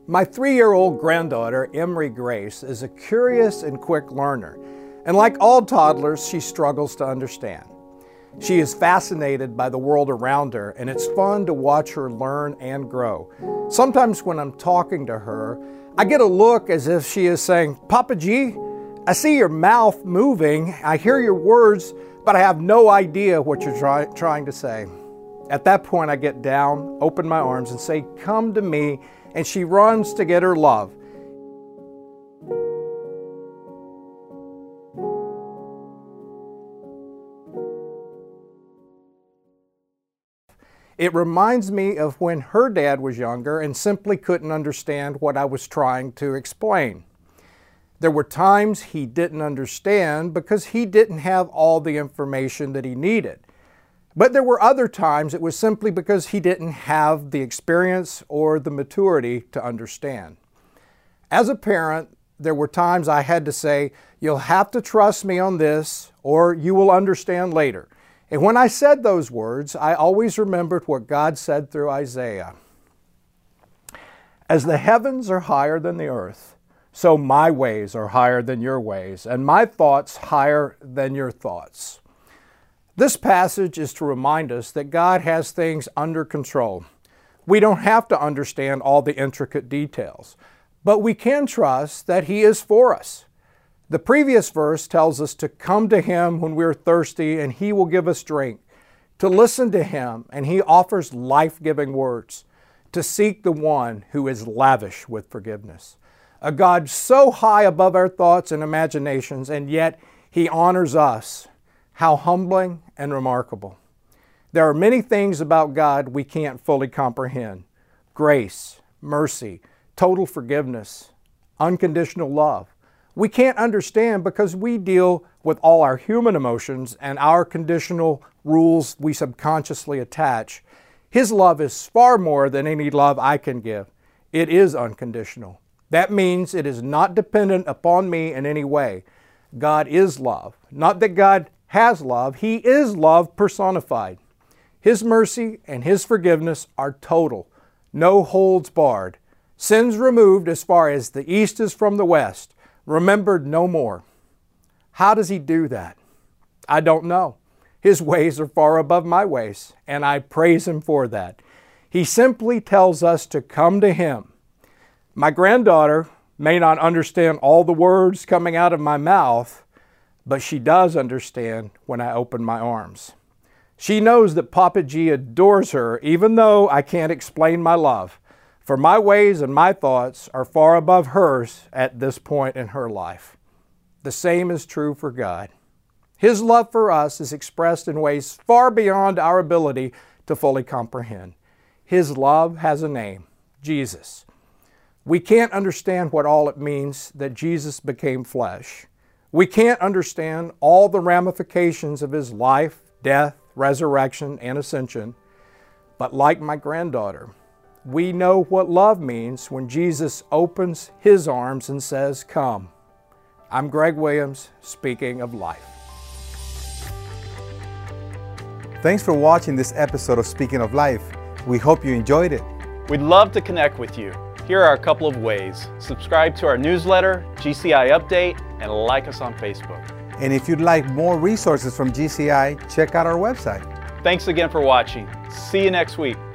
My 3-year-old granddaughter, Emery Grace, is a curious and quick learner, and like all toddlers, she struggles to understand. She is fascinated by the world around her, and it's fun to watch her learn and grow. Sometimes when I'm talking to her, I get a look as if she is saying, "Papa G, I see your mouth moving, I hear your words, but I have no idea what you're trying to say." At that point, I get down, open my arms, and say, "Come to me," and she runs to get her love. It reminds me of when her dad was younger and simply couldn't understand what I was trying to explain. There were times he didn't understand because he didn't have all the information that he needed. But there were other times it was simply because he didn't have the experience or the maturity to understand. As a parent, there were times I had to say, "You'll have to trust me on this, or you will understand later." And when I said those words, I always remembered what God said through Isaiah. "As the heavens are higher than the earth, so my ways are higher than your ways, and my thoughts higher than your thoughts." This passage is to remind us that God has things under control. We don't have to understand all the intricate details, but we can trust that He is for us. The previous verse tells us to come to Him when we're thirsty and He will give us drink, to listen to Him and He offers life-giving words, to seek the one who is lavish with forgiveness. A God so high above our thoughts and imaginations, and yet He honors us. How humbling and remarkable. There are many things about God we can't fully comprehend. Grace, mercy, total forgiveness, unconditional love. We can't understand because we deal with all our human emotions and our conditional rules we subconsciously attach. His love is far more than any love I can give. It is unconditional. That means it is not dependent upon me in any way. God is love. Not that God has love. He is love personified. His mercy and His forgiveness are total. No holds barred. Sins removed as far as the east is from the west. Remembered no more. How does He do that? I don't know. His ways are far above my ways, and I praise Him for that. He simply tells us to come to Him. My granddaughter may not understand all the words coming out of my mouth, but she does understand when I open my arms. She knows that Papa G adores her even though I can't explain my love, for my ways and my thoughts are far above hers at this point in her life. The same is true for God. His love for us is expressed in ways far beyond our ability to fully comprehend. His love has a name, Jesus. We can't understand what all it means that Jesus became flesh. We can't understand all the ramifications of His life, death, resurrection, and ascension. But like my granddaughter, we know what love means when Jesus opens His arms and says, "Come." I'm Greg Williams, speaking of life. Thanks for watching this episode of Speaking of Life. We hope you enjoyed it. We'd love to connect with you. Here are a couple of ways. Subscribe to our newsletter, GCI Update, and like us on Facebook. And if you'd like more resources from GCI, check out our website. Thanks again for watching. See you next week.